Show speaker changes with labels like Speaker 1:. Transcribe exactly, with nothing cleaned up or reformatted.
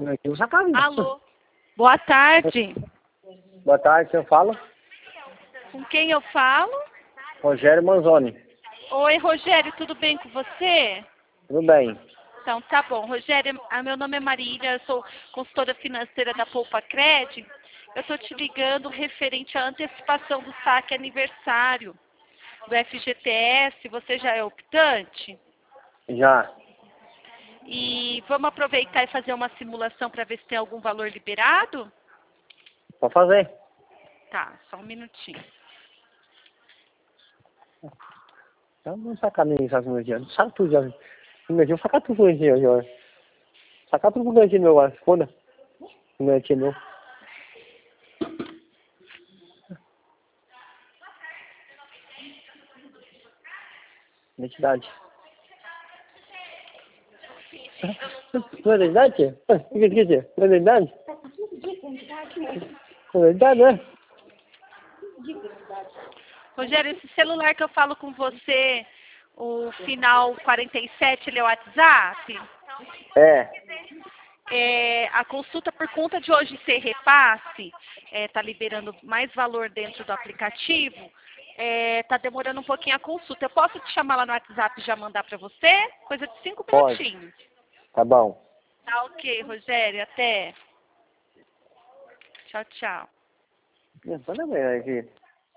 Speaker 1: Eu já tá vindo.
Speaker 2: Alô? Boa tarde.
Speaker 1: Boa tarde, quem fala?
Speaker 2: Com quem eu falo?
Speaker 1: Rogério Manzoni.
Speaker 2: Oi, Rogério, tudo bem com você?
Speaker 1: Tudo bem.
Speaker 2: Então, tá bom. Rogério, a- meu nome é Marília, eu sou consultora financeira da Poupa Cred. Eu estou te ligando referente à antecipação do saque aniversário do F G T S. Você já é optante?
Speaker 1: Já.
Speaker 2: E vamos aproveitar e fazer uma simulação para ver se tem algum valor liberado?
Speaker 1: Pode fazer.
Speaker 2: Tá, só um minutinho.
Speaker 1: Então, vamos sacar nem essas moedinhas. Saca tudo já. Imagina, sacar tudo moedinha já. Sacar tudo moedinha meu agora. Foda. Moedinha meu. Identidade. Não é identidade? O que que é? Não é identidade? Não é identidade, né?
Speaker 2: Rogério, esse celular que eu falo com você, o final quarenta e sete, ele é o WhatsApp?
Speaker 1: É.
Speaker 2: É, a consulta, por conta de hoje ser repasse, está liberando mais valor dentro do aplicativo, está demorando um pouquinho a consulta. Eu posso te chamar lá no WhatsApp e já mandar para você? Coisa de cinco
Speaker 1: Pode.
Speaker 2: minutinhos.
Speaker 1: Tá bom.
Speaker 2: Tá ok, Rogério. Até. Tchau, tchau.
Speaker 1: Não, tá bem aqui.